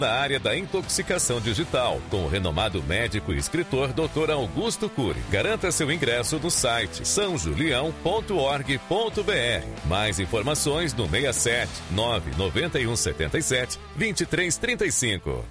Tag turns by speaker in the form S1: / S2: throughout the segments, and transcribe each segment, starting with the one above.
S1: na área da intoxicação digital, com o renomado médico e escritor Dr. Augusto Cury. Garanta seu ingresso no site sãojulião.org.br. Mais informações no 67 991 77 2335.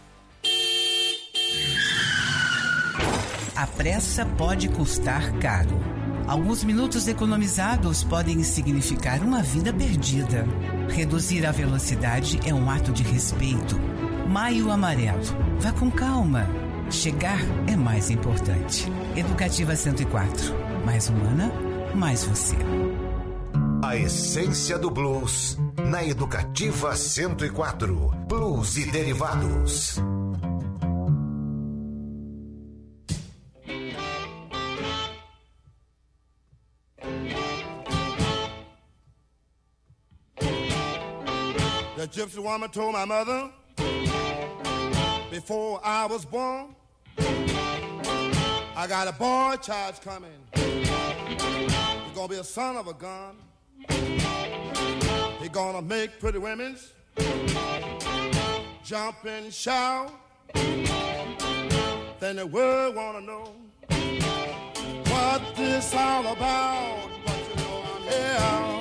S2: A pressa pode custar caro. Alguns minutos economizados podem significar uma vida perdida. Reduzir a velocidade é um ato de respeito. Maio Amarelo. Vá com calma. Chegar é mais importante. Educativa 104. Mais humana, mais você.
S3: A essência do blues na Educativa 104. Blues e derivados.
S4: The gypsy woman told my mother before I was born, I got a boy child coming. He's gonna be a son of a gun. He's gonna make pretty women jump and shout. Then the world wanna know what this all about. But you know I'm here.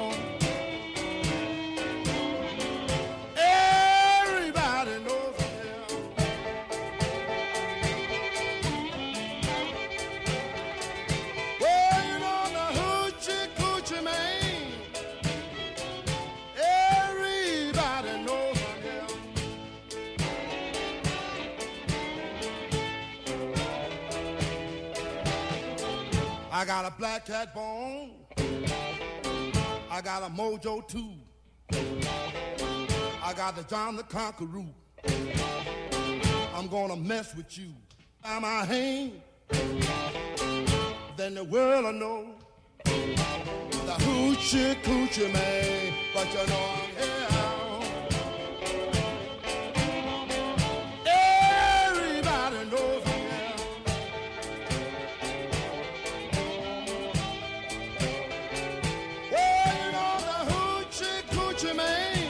S4: I got a black cat bone. I got a mojo too. I got the John the Conqueror. I'm gonna mess with you. Am I hang? Then the world will know the hoochie coochie man. But you know I'm here. Everybody knows I'm here. Well, you know the hoochie coochie man.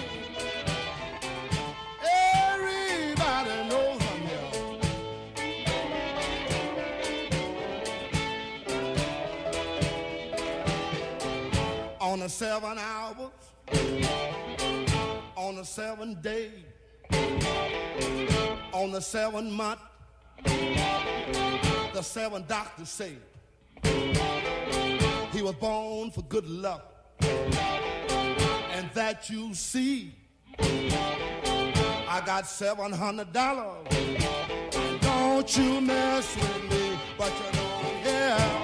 S4: Everybody knows I'm here. On the 7 hours, on the 7 days, on the 7 month, the 7 doctors say he was born for good luck, and that you see, I got $700. And don't you mess with me, but you know I'm here.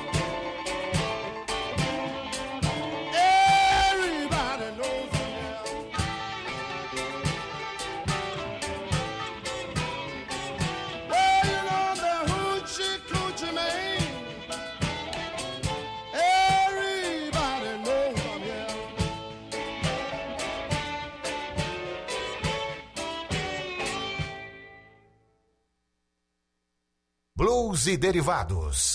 S3: Blues e derivados.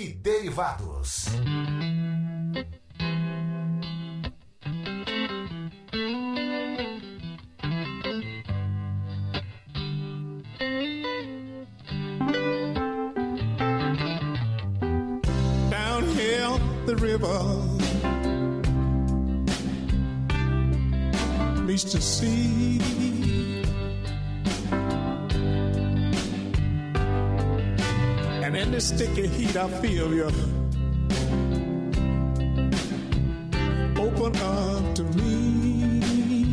S3: e derivados.
S4: Down here the river meets the sea. And in the sticky heat I feel you open up to me.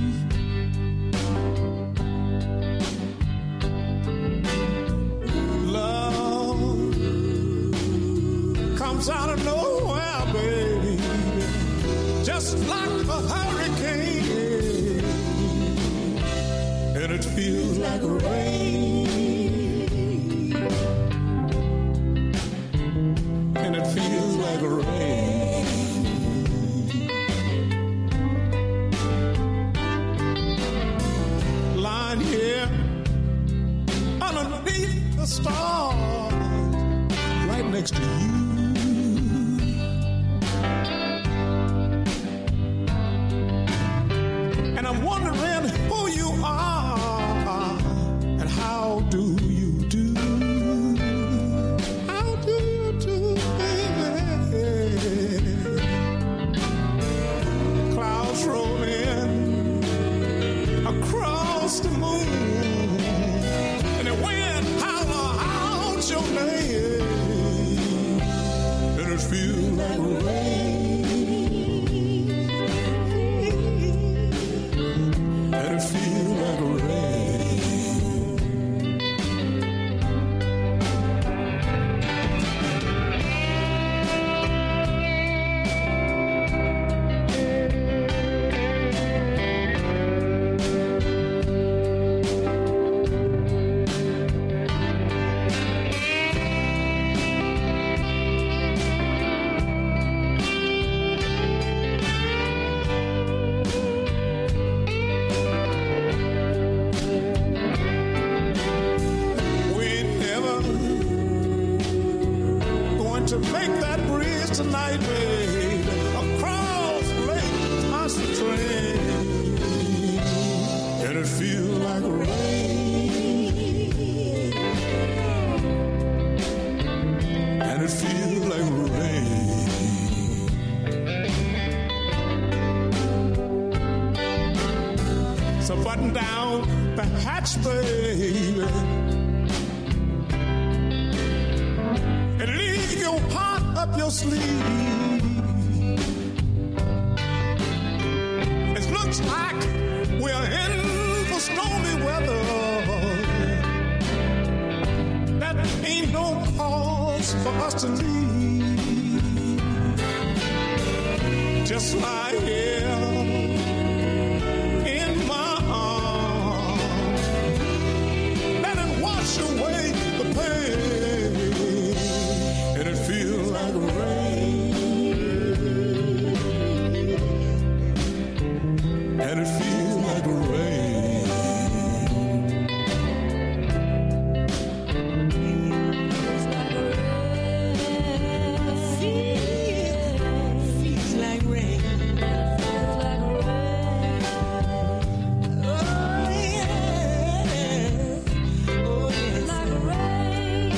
S4: Love comes out of nowhere, baby, just like a hurricane, and it feels like rain. And it feels like rain. Lying here underneath the stars, right next to you. And I'm wondering who you are and how do you do? How do you do? Clouds roll in across the moon, and the wind holler out your name, and it feels like rain, and it feels like rain. To make that bridge tonight, baby, across Lake Concentrate, and it feels like rain, and it feels like rain. So button down the hatch, baby, and leave your heart up your sleeve. It looks like we're in for stormy weather. That ain't no cause for us to leave. Just lie here in my arms, let it wash away the pain. And it feels like rain, and it feels like rain. Feels like rain. Oh yeah, oh yeah, like rain.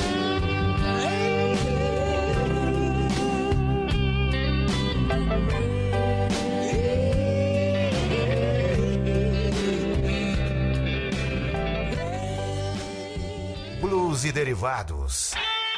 S3: Blues e derivados.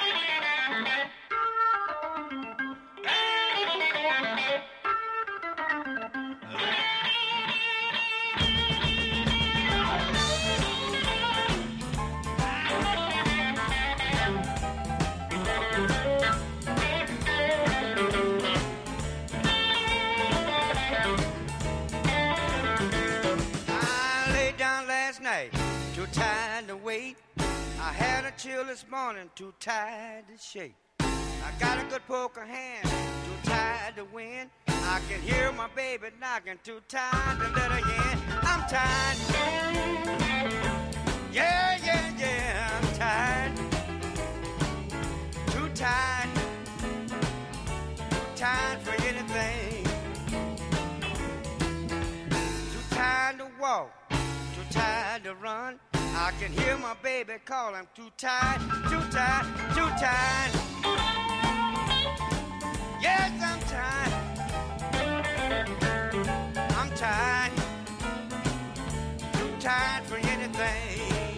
S5: Too tired to wait. I had a chill this morning, too tired to shake. I got a good poker hand, too tired to win. I can hear my baby knocking, too tired to let her in. I'm tired. Yeah, yeah, yeah, I'm tired. Too tired. walk, too tired to run. I can hear my baby call, I'm too tired, too tired, too tired. Yes, I'm tired. I'm tired, too tired for anything.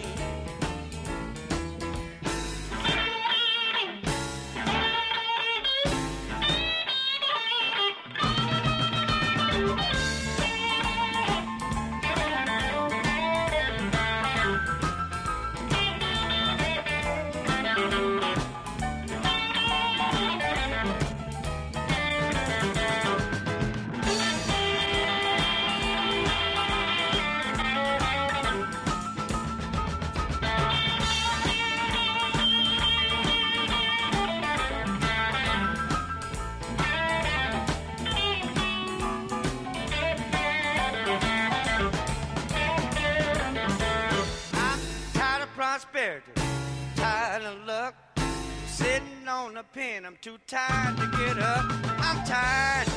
S5: Prosperity, tired of luck, sitting on the pen. I'm too tired to get up. I'm tired.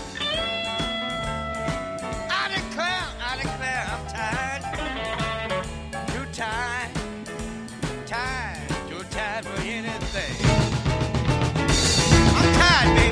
S5: I declare, I'm tired. Too tired, too tired for anything. I'm tired, baby.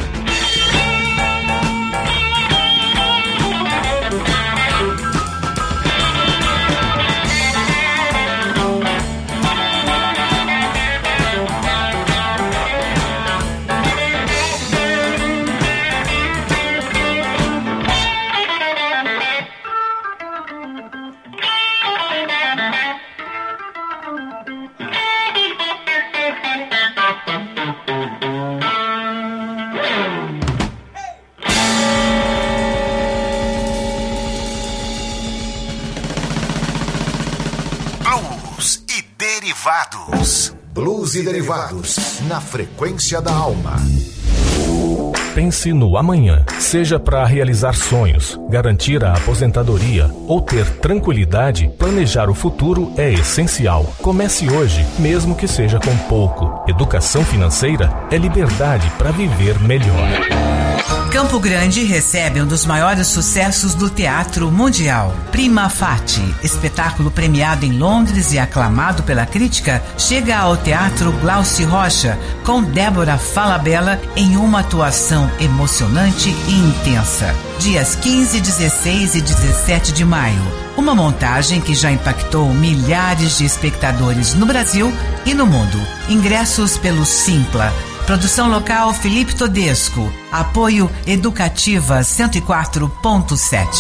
S3: Blues e derivados, na frequência da alma.
S6: Pense no amanhã, seja para realizar sonhos, garantir a aposentadoria ou ter tranquilidade, planejar o futuro é essencial. Comece hoje, mesmo que seja com pouco. Educação financeira é liberdade para viver melhor.
S2: Campo Grande recebe um dos maiores sucessos do teatro mundial. Prima Facie, espetáculo premiado em Londres e aclamado pela crítica, chega ao Teatro Glauci Rocha com Débora Falabella em uma atuação emocionante e intensa. Dias 15, 16 e 17 de maio. Uma montagem que já impactou milhares de espectadores no Brasil e no mundo. Ingressos pelo Simpla. Produção local Felipe Todesco. Apoio Educativa 104.7.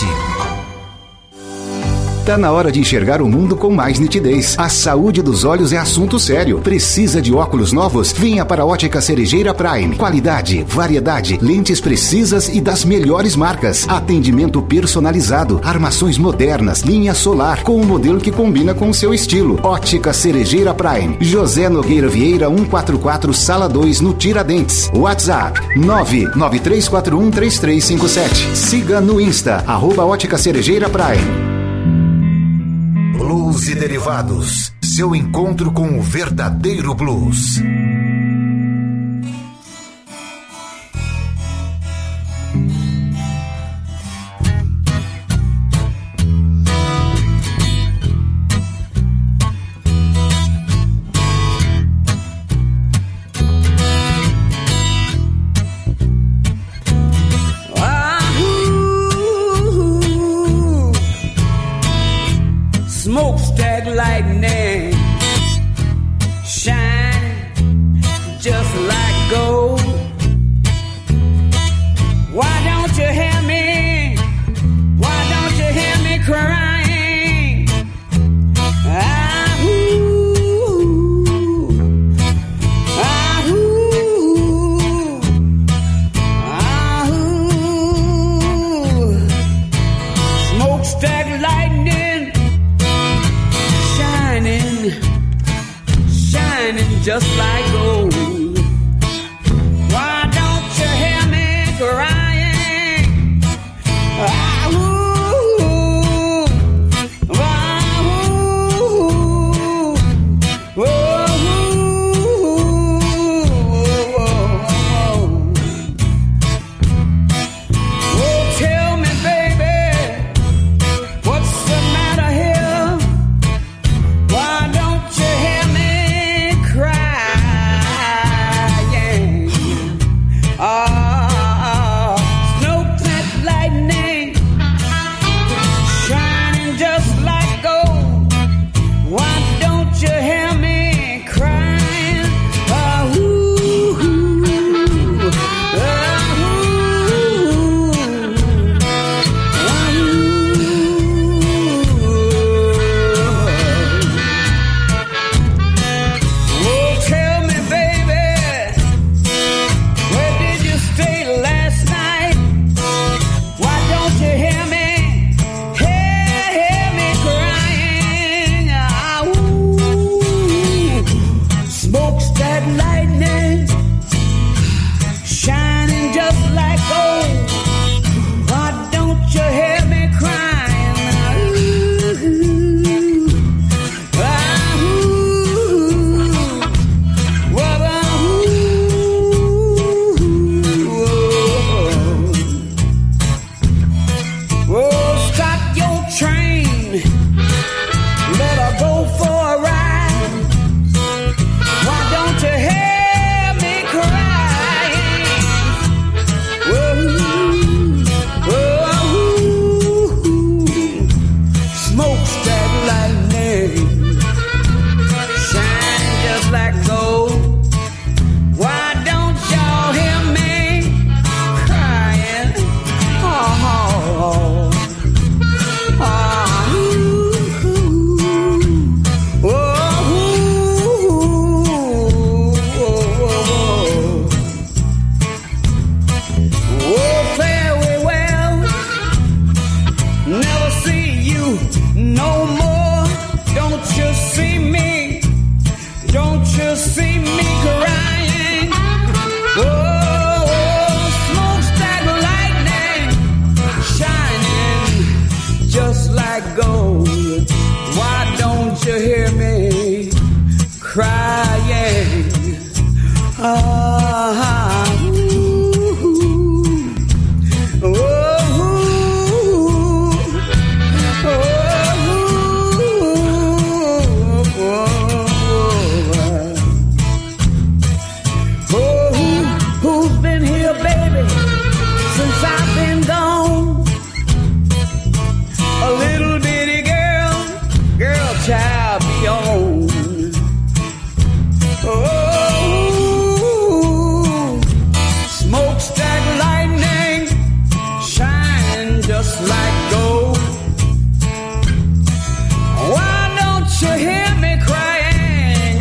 S7: Tá na hora de enxergar o mundo com mais nitidez. A saúde dos olhos é assunto sério. Precisa de óculos novos? Venha para a Ótica Cerejeira Prime. Qualidade, variedade, lentes precisas e das melhores marcas. Atendimento personalizado, armações modernas, linha solar, com um modelo que combina com o seu estilo. Ótica Cerejeira Prime. José Nogueira Vieira 144, Sala 2, no Tiradentes. WhatsApp 993413357. Siga no Insta, @Ótica Cerejeira Prime.
S3: Blues e derivados, seu encontro com o verdadeiro blues.
S8: Smokestack lightning shine just like gold. Why don't you hear me? Why don't you hear me crying? Smokestack lightning shining just like gold. Why don't you hear me crying? Oh, tell me, baby, what's the matter you no more. Don't you see me? Don't you see me crying? Oh, smokestack lightning shining just like gold. Why don't you hear me crying? Who's been here, baby, since I've been gone? A little bitty girl child be on. Smokestack lightning shine just like gold. Why don't you hear me crying?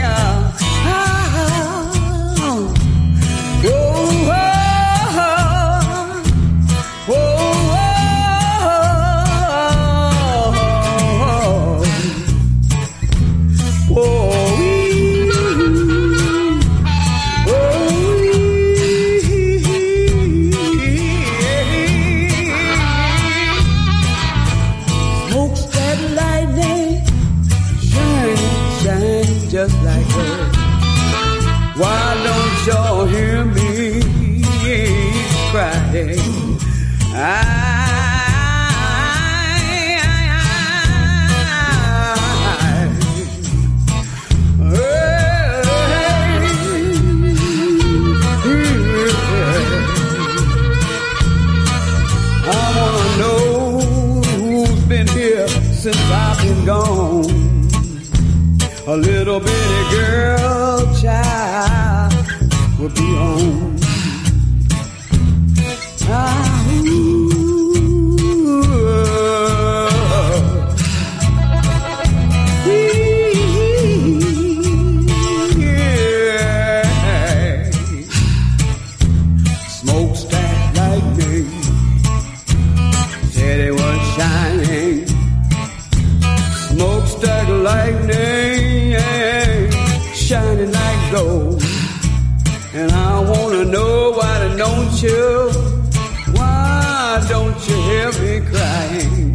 S8: Just like her. Why don't y'all hear me crying? I wanna know who's been here since I've been gone. A little bitty girl child will be home. Smokestack lightning said it was shining. Smokestack lightning shining like gold. And I wanna know why don't you hear me crying?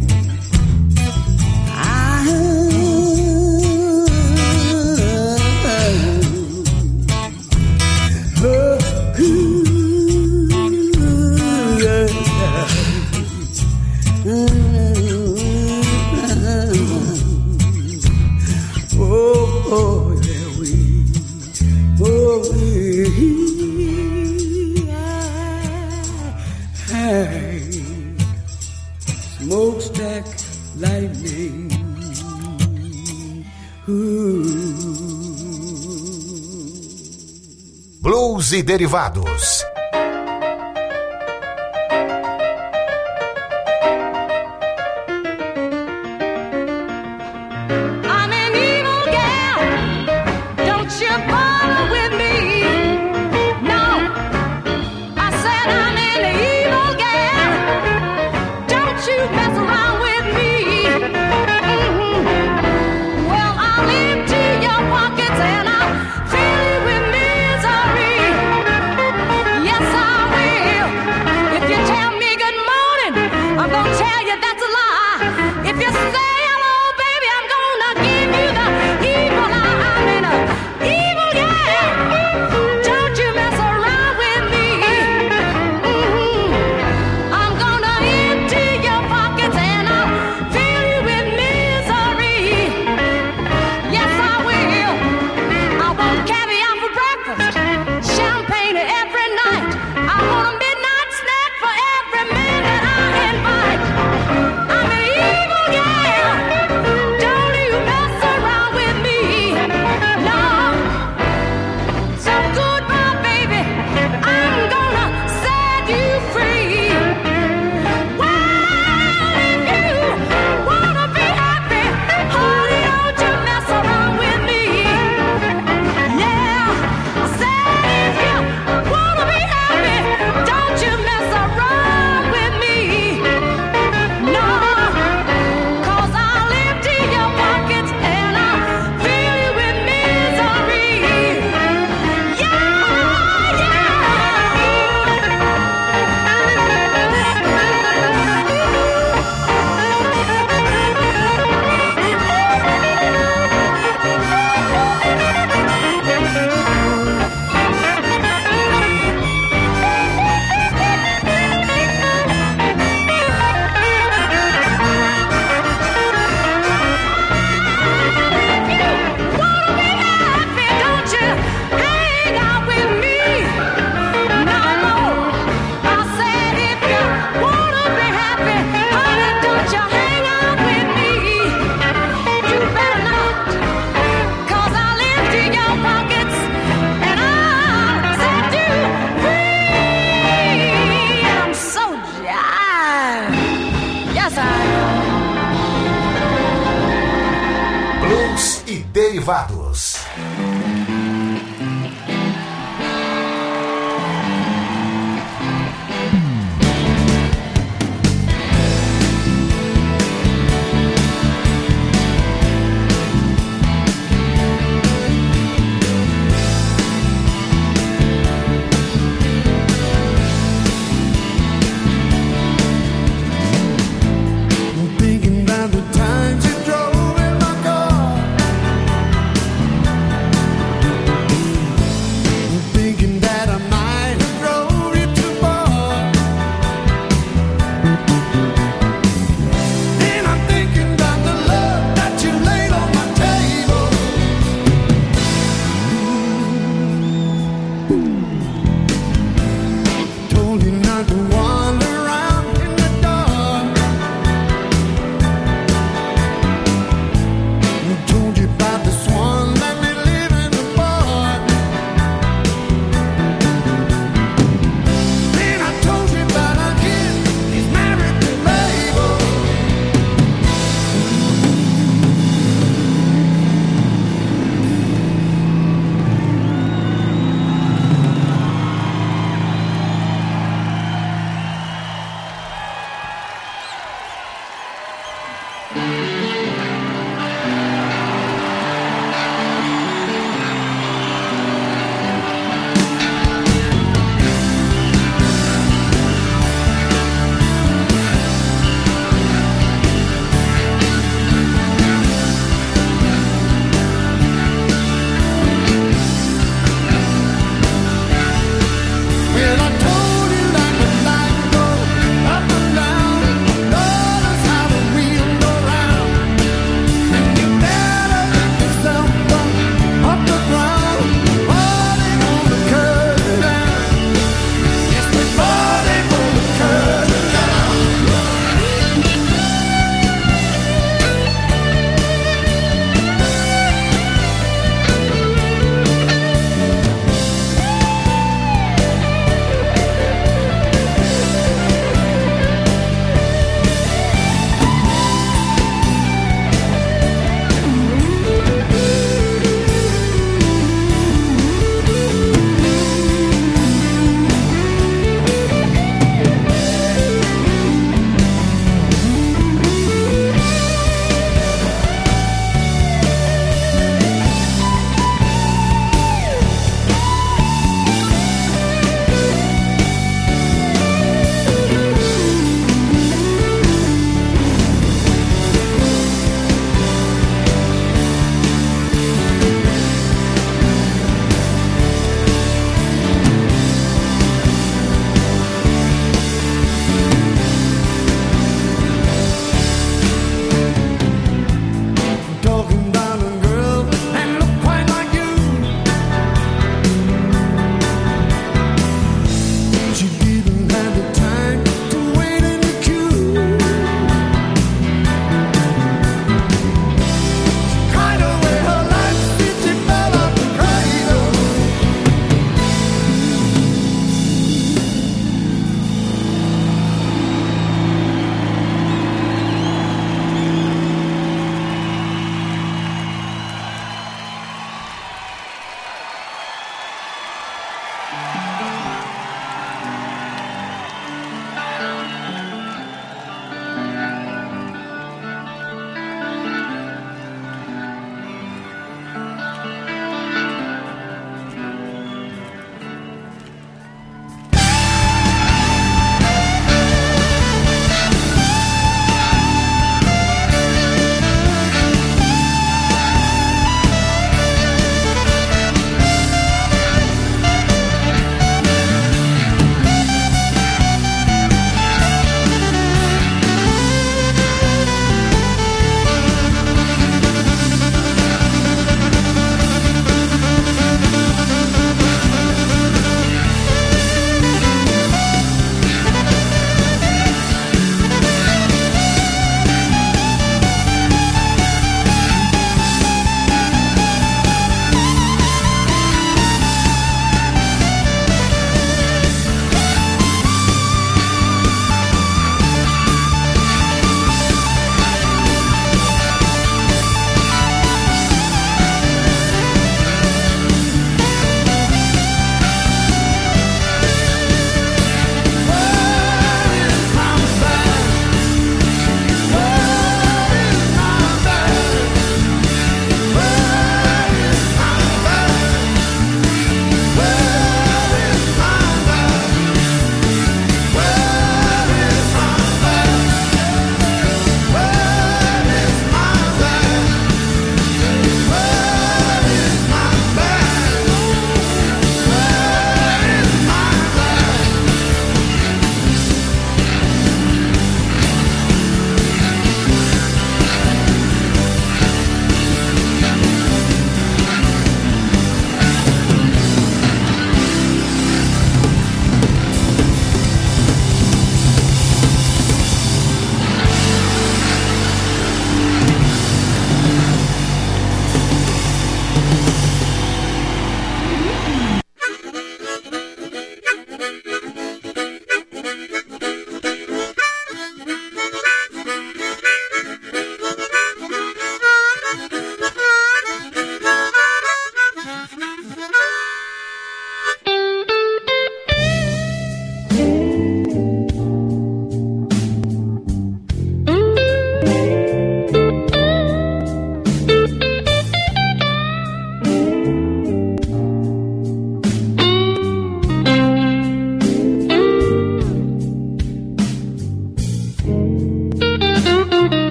S8: Smokestack lightning.
S3: Blues e derivados.
S9: I'm gonna tell you that's a lie. If you say hello, baby, I'm gonna give
S3: derivados.
S4: Around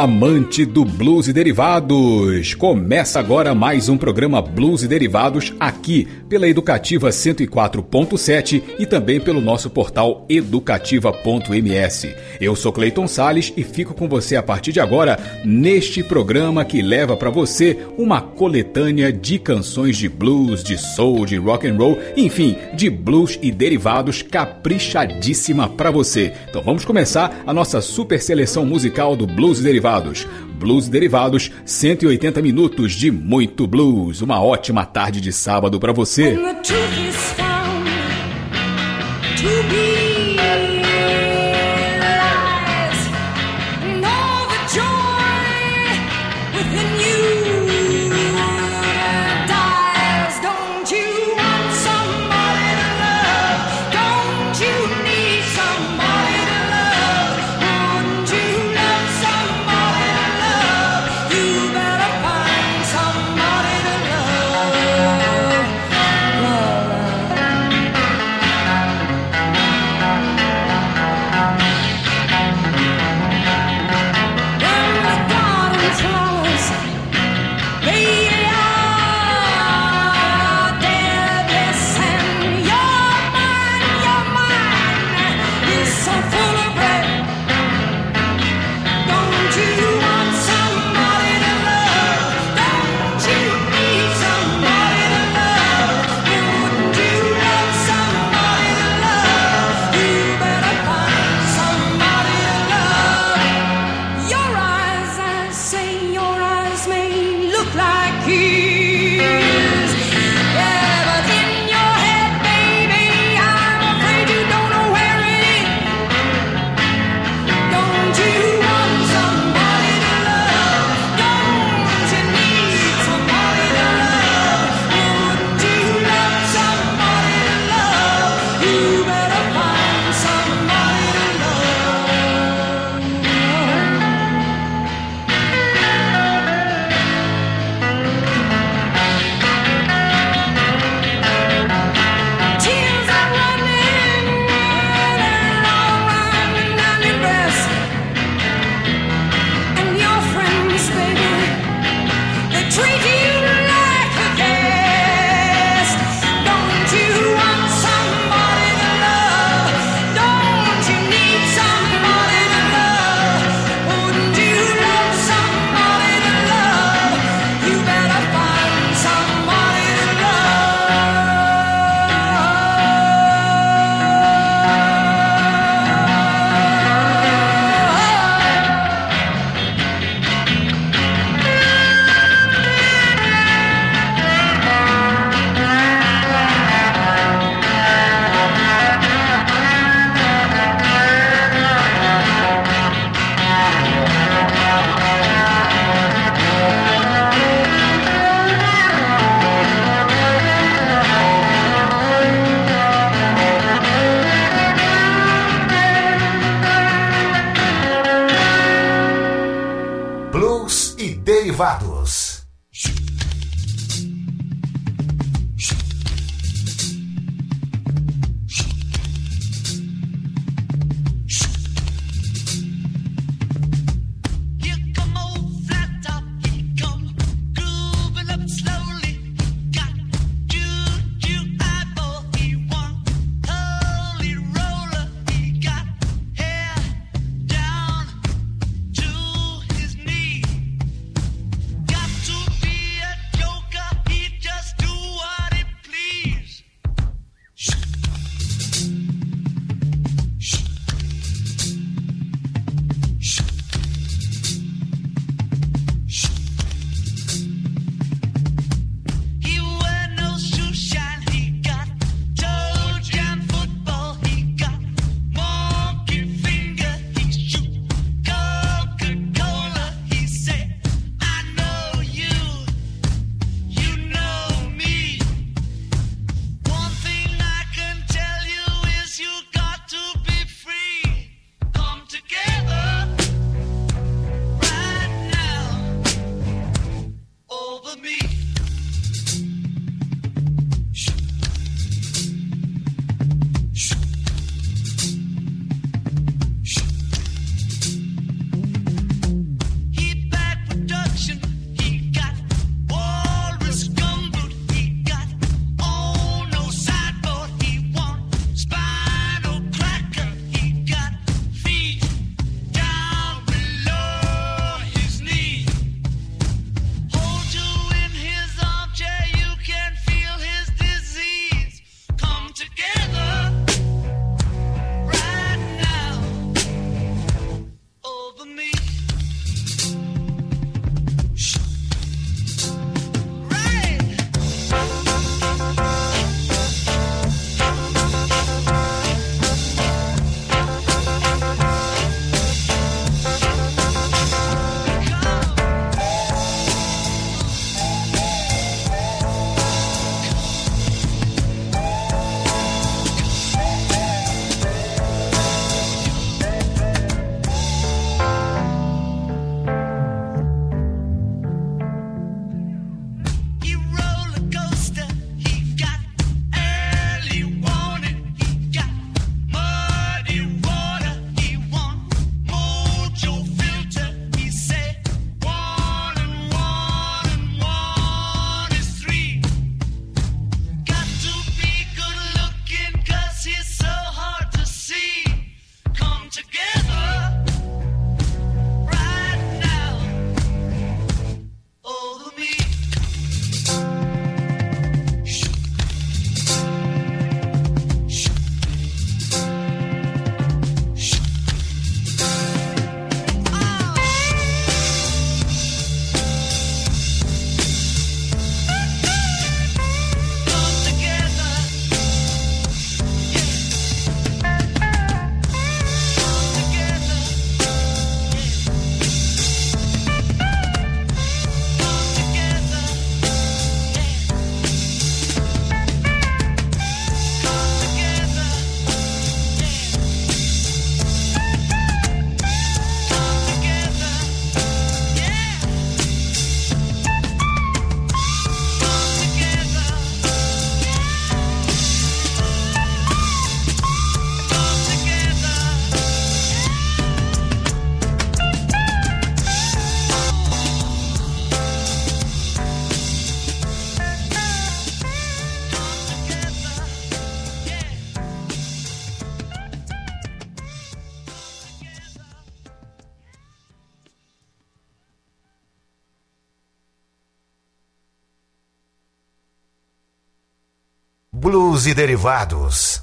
S9: amante do blues e derivados. Começa agora mais um programa Blues e Derivados aqui pela Educativa 104.7 e também pelo nosso portal educativa.ms. Eu sou Cleiton Salles e fico com você a partir de agora neste programa que leva para você uma coletânea de canções de blues, de soul, de rock and roll, enfim, de blues e derivados caprichadíssima para você. Então vamos começar a nossa super seleção musical do Blues e Derivados. Blues e Derivados, 180 minutos de muito blues. Uma ótima tarde de sábado para você.
S3: Derivados.
S10: To
S3: Blues e Derivados.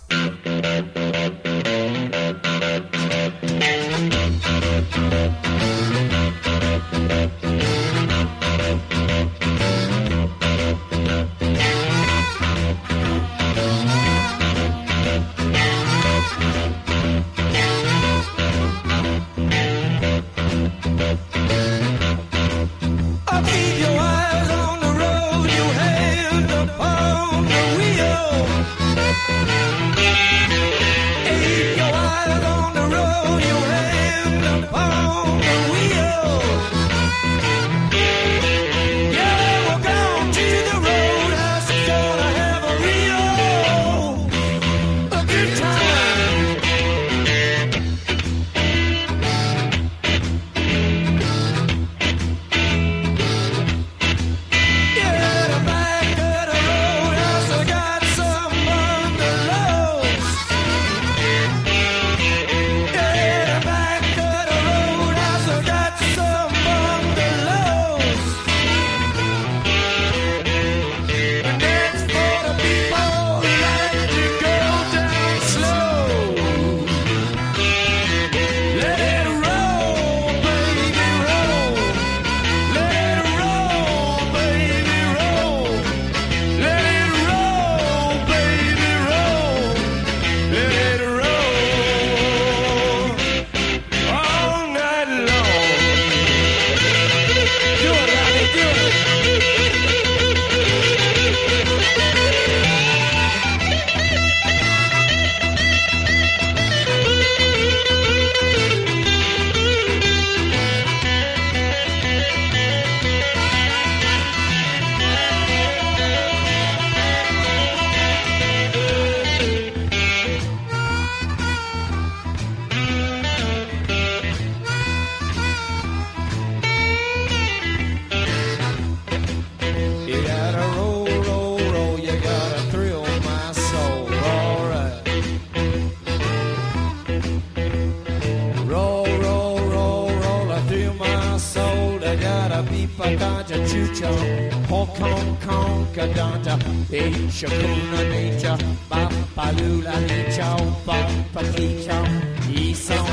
S10: Shakuna Nature, Bapalula Nature, Papa Feature, Eason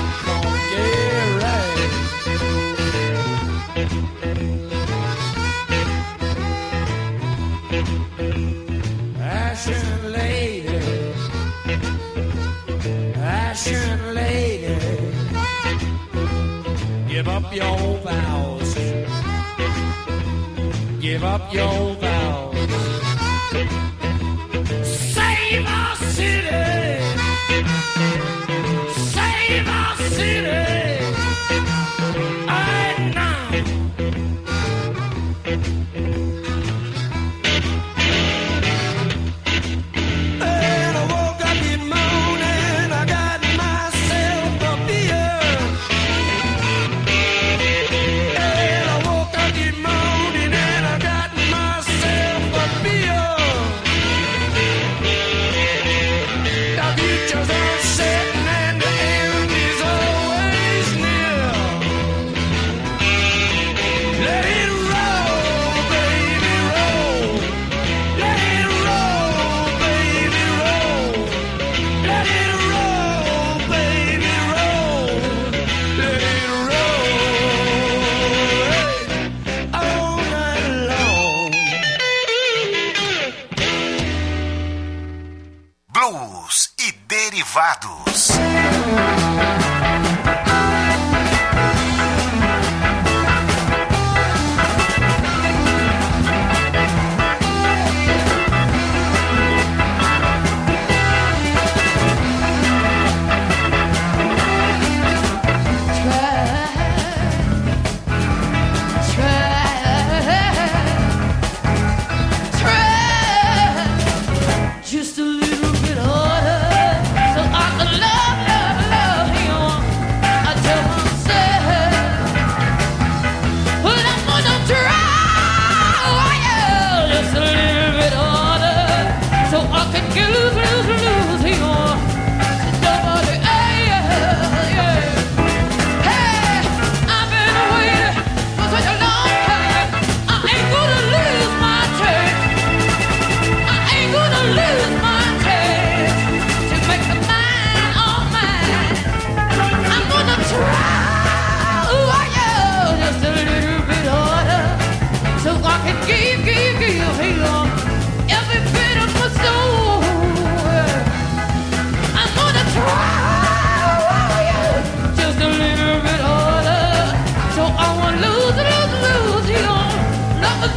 S10: Ashen lady, Ashen lady, give up your vows, give up your vows. Save our city! Save our city! Right now! And I woke up this morning, I got myself a beer. And I woke up this morning and I got myself a beer. Let it roll, baby.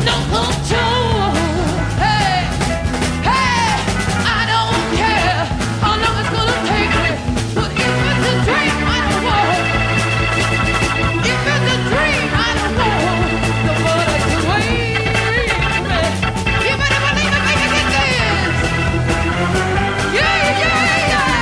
S11: no control. Hey, hey, I don't care how long it's gonna take me. But if it's a dream, I don't want. If it's a dream, I don't want nobody to wait me. You better believe it, make it dance. Yeah, yeah, yeah.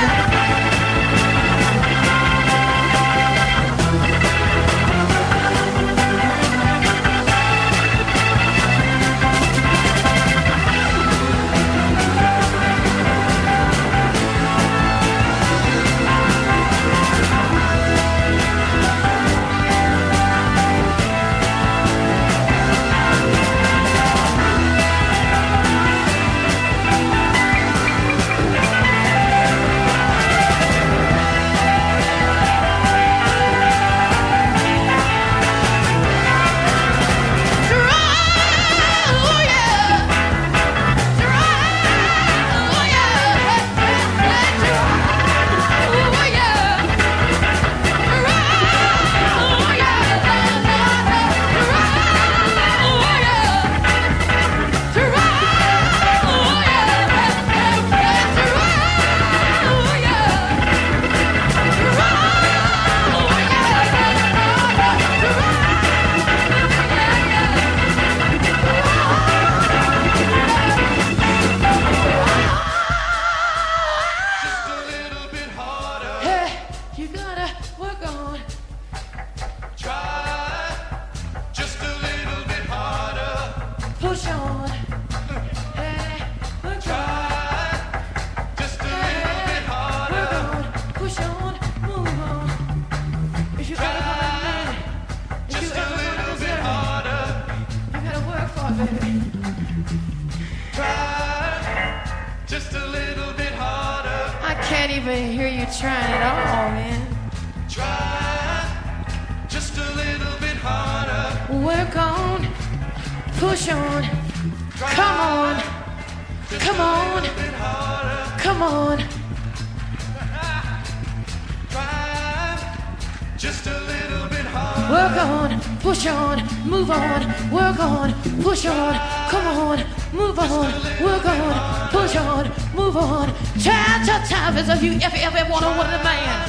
S11: If you ever want a woman, man,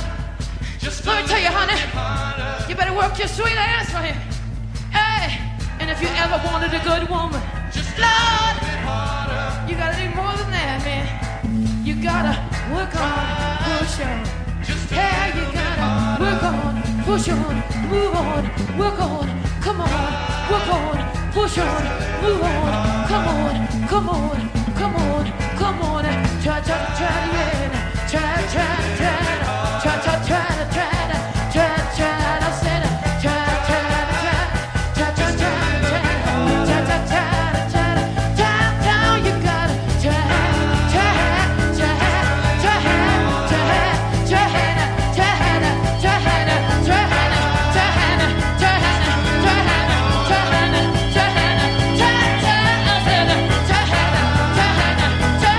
S11: let me tell you, honey, you better work your sweet ass for him. Hey, and if you ever wanted a good woman, Lord, you gotta do more than that, man. You gotta work on, push on. Hey, you gotta work on, push on, move on, work on, come on, work on, push on, move on, come on, come on, come on, come on, try, yeah. Try, I said, now you gotta try.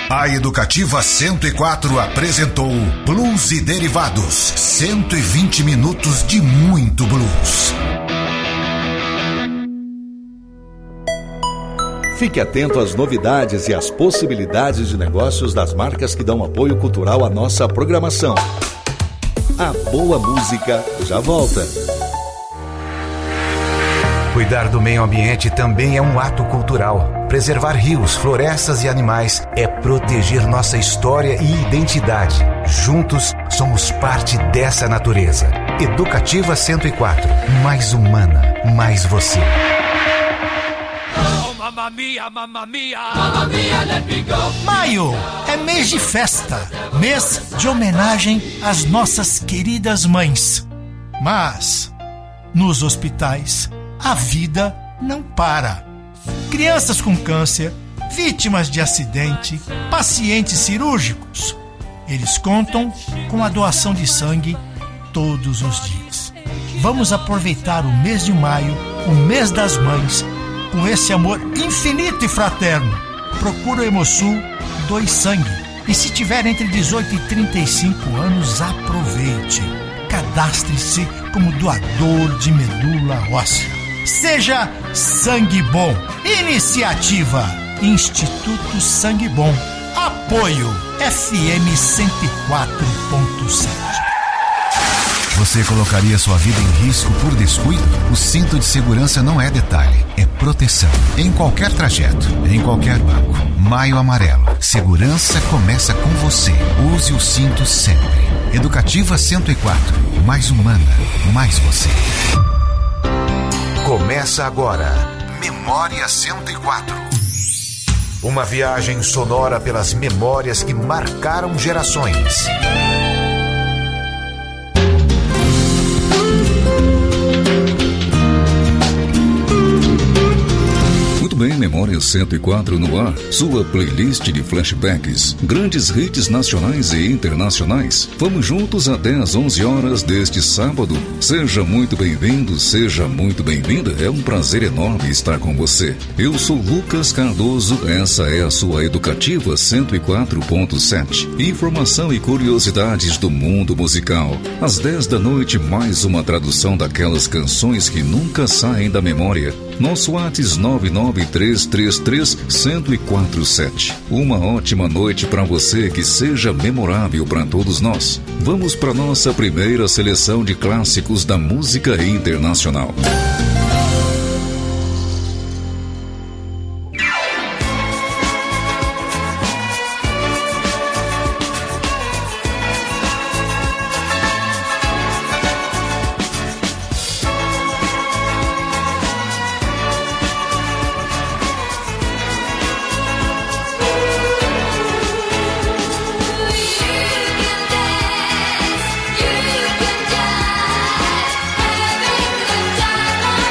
S3: A Educativa 104 apresentou Blues e Derivados. 120 minutos de muito blues.
S12: Fique atento às novidades e às possibilidades de negócios das marcas que dão apoio cultural à nossa programação. A boa música já volta.
S13: Cuidar do meio ambiente também é um ato cultural. Preservar rios, florestas e animais é proteger nossa história e identidade. Juntos, somos parte dessa natureza. Educativa 104. Mais humana, mais você.
S10: Mamma mia, mamma mia, mamma mia, let me go.
S14: Maio é mês de festa, mês de homenagem às nossas queridas mães. Mas, nos hospitais, a vida não para. Crianças com câncer, vítimas de acidente, pacientes cirúrgicos. Eles contam com a doação de sangue todos os dias. Vamos aproveitar o mês de maio, o mês das mães, com esse amor infinito e fraterno. Procura o Hemosul, doe sangue. E se tiver entre 18 e 35 anos, aproveite. Cadastre-se como doador de medula óssea. Seja Sangue Bom. Iniciativa Instituto Sangue Bom. Apoio FM 104.7.
S7: Você colocaria sua vida em risco por descuido? O cinto de segurança não é detalhe, é proteção. Em qualquer trajeto, em qualquer banco. Maio Amarelo. Segurança começa com você. Use o cinto sempre. Educativa 104. Mais humana, mais você. Começa agora. Memória 104. Uma viagem sonora pelas memórias que marcaram gerações.
S15: Bem, Memória 104 no ar, sua playlist de flashbacks, grandes hits nacionais e internacionais. Vamos juntos até às 11 horas deste sábado. Seja muito bem-vindo, seja muito bem-vinda. É um prazer enorme estar com você. Eu sou Lucas Cardoso, essa é a sua Educativa 104.7. Informação e curiosidades do mundo musical. Às 10 da noite, mais uma tradução daquelas canções que nunca saem da memória. Nosso WhatsApp 99333-1047. Uma ótima noite para você, que seja memorável para todos nós. Vamos para nossa primeira seleção de clássicos da música internacional.
S10: You can die, having a good time.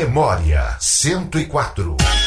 S3: Memória 104.